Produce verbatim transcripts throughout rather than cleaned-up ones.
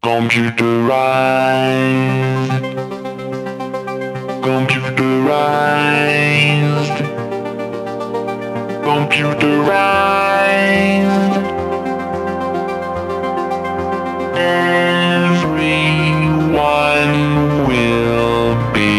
Computerized, computerized, computerized. Everyone will be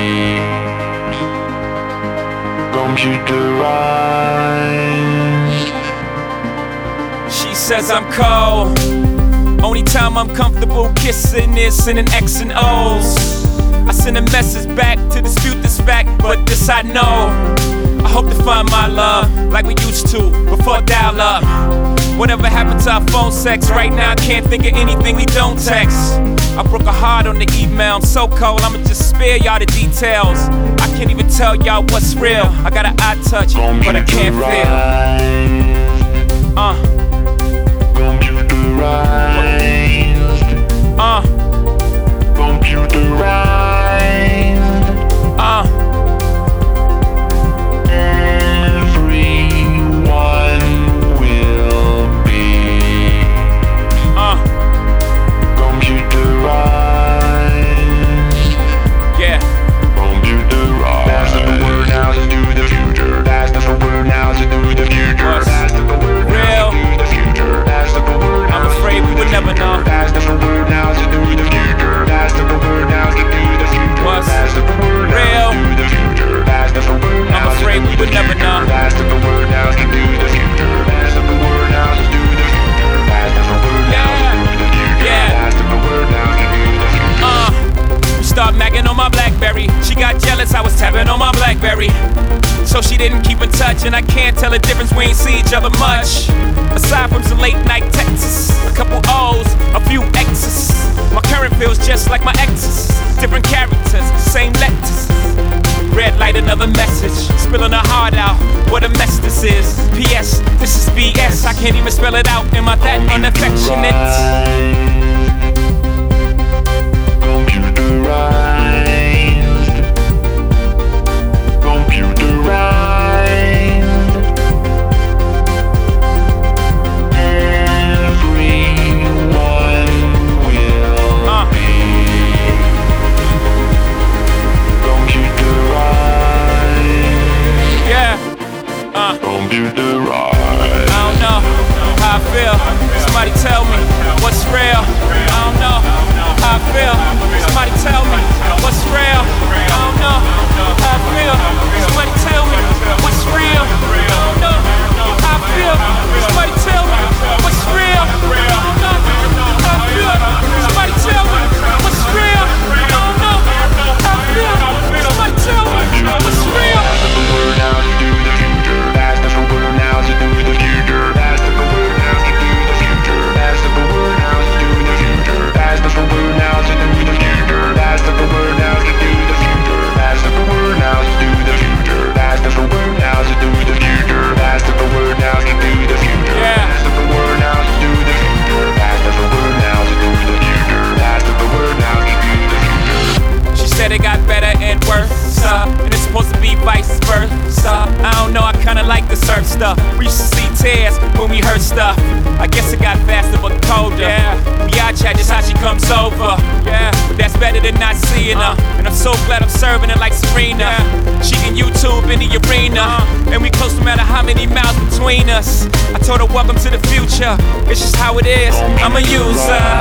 computerized. She says I'm cold. Only time I'm comfortable kissing is in an X and O's. I send a message back to dispute this fact, but this I know. I hope to find my love like we used to before dial-up. Whatever happened to our phone sex? Right now I can't think of anything we don't text. I broke a heart on the email, I'm so cold, I'ma just spare y'all the details. I can't even tell y'all what's real. I got an eye touch, but I can't feel. Uh. Computerized, Uh. computerized, Uh. everyone will be Uh. computerized. Yeah. Computerized. That's the word now to do the future. That's the word now to do the future. That's the word now to do the future. That's the word. I'm afraid we would never know. That's the word now to do the future. That's the word now to do the future. What's That's the word now real? to do the future. That's the word now I'm afraid we would never know. That's the word now to do the future. That's the word now to do the future. That's the word now to do the future. Yeah. That's the word now to do the future. Uh, start nagging on my BlackBerry. She got jealous, I was tapping on my BlackBerry. So she didn't keep in touch, and I can't tell the difference, we ain't see each other much. Aside from some late night texts, a couple O's, a few X's. My current feels just like my ex's. Different characters, same letters. Red light, another message. Spilling her heart out, what a mess this is. P S, this is B S, I can't even spell it out. Am I that unaffectionate? Computerized, computerized, everyone will Uh. be computerized, Yeah, uh, computerized. I don't know how I feel. Somebody tell me what's real. I don't know how I feel. Somebody tell me what's real. I don't know how I feel. Somebody tell me what's real. I don't know how I feel. Somebody tell me what's real. I don't know how I feel. Somebody tell me what's real. I don't know how I feel. Somebody tell me what's real. That's the word now to do the future. That's the word now to do the future. That's the word now to do the future. That's the word now to do the future. That's the word now to do the future. That's the word now to do the future. That's the word now to do the future. That's the word now to do the future. That's the word now to do the future. Yeah. That's the word now to do the future. That's the word now to do the future. That's the word now to do the future. She said it got better and worse, uh, and it's supposed to be vice versa. I don't know, I kinda like the surf stuff. We used to see tears when we heard stuff. I guess it got faster but colder. Yeah. We out chat just how she comes over. Yeah, but that's better than not seeing her. And I'm so glad I'm serving her like Serena. She can YouTube in the arena, and we close no matter how many miles between us. I told her welcome to the future. It's just how it is. I'm a user.